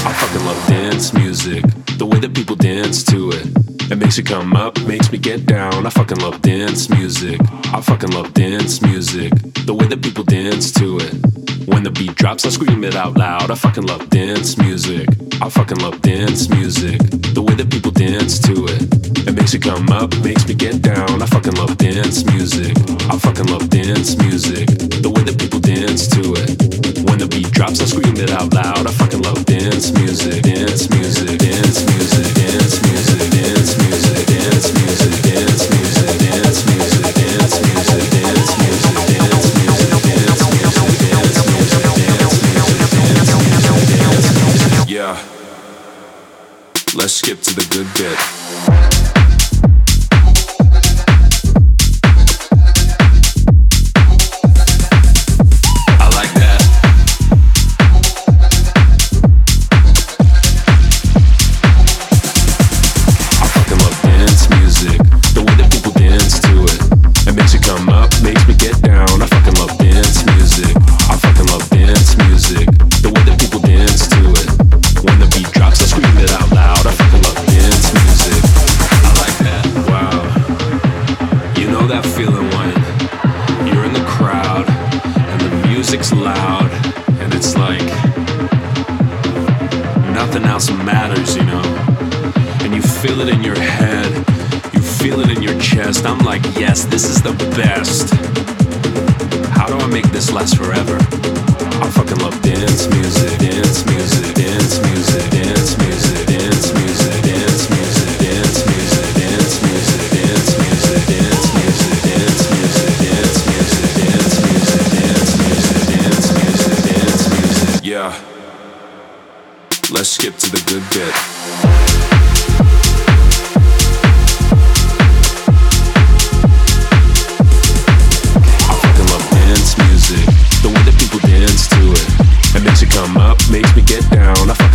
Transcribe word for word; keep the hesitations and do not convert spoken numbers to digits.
I fucking love dance music, the way that people dance to it. It makes you come up, makes me get down. I fucking love dance music. I fucking love dance music, the way that people dance to it. When the beat drops, I scream it out loud. I fucking love dance music. I fucking love dance music, the way that people dance to it. It makes you come up, makes me get down. I fucking love dance music. I fucking love dance music, the way that people dance to it. When the beat drops, I scream it out loud. I fucking love dance music, dance music, dance music, dance music, dance music, dance music, dance music, dance music, dance music, dance music, dance music, dance music, dance music, dance music, dance music, dance music. Yeah. Let's skip to the good bit. Loud and it's like nothing else matters, you know, and you feel it in your head, you feel it in your chest. I'm like, yes, this is the best. How do I make this last forever? I fucking love dance music, dance music, dance music, dance music, dance music, dance music, dance music, dance music, dance music, dance music, dance music, dance music, dance music, dance music, dance music, dance music. Yeah. Let's skip to the good bit. The way that people dance to it, it makes you come up, makes me get down. I fucking